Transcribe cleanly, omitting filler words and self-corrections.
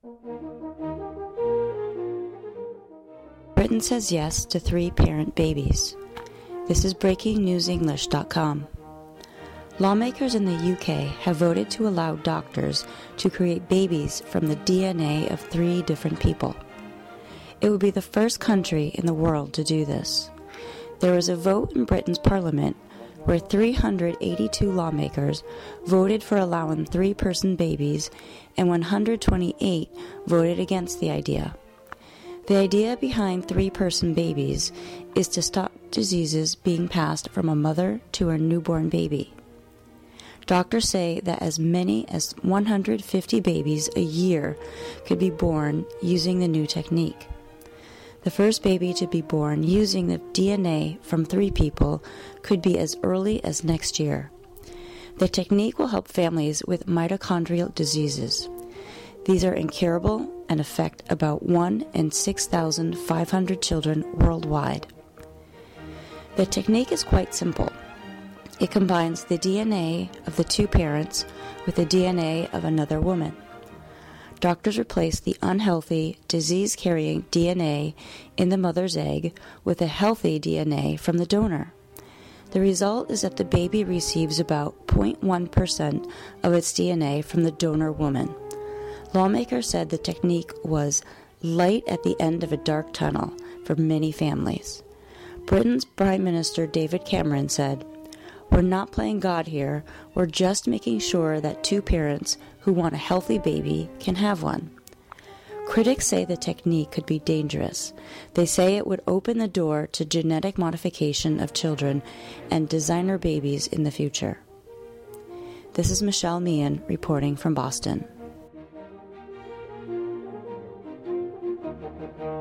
Britain says yes to 3-parent babies. This is breakingnewsenglish.com. Lawmakers in the UK have voted to allow doctors to create babies from the DNA of 3 different people. It would be the first country in the world to do this. There was a vote in Britain's Parliament where 382 lawmakers voted for allowing 3-person babies and 128 voted against the idea. The idea behind 3-person babies is to stop diseases being passed from a mother to her newborn baby. Doctors say that as many as 150 babies a year could be born using the new technique. The first baby to be born using the DNA from 3 people could be as early as next year. The technique will help families with mitochondrial diseases. These are incurable and affect about 1 in 6,500 children worldwide. The technique is quite simple. It combines the DNA of the 2 parents with the DNA of another woman. Doctors replace the unhealthy, disease-carrying DNA in the mother's egg with a healthy DNA from the donor. The result is that the baby receives about 0.1% of its DNA from the donor woman. Lawmakers said the technique was light at the end of a dark tunnel for many families. Britain's Prime Minister David Cameron said, "We're not playing God here, we're just making sure that 2 parents who want a healthy baby can have one." Critics say the technique could be dangerous. They say it would open the door to genetic modification of children and designer babies in the future. This is Michelle Meehan reporting from Boston.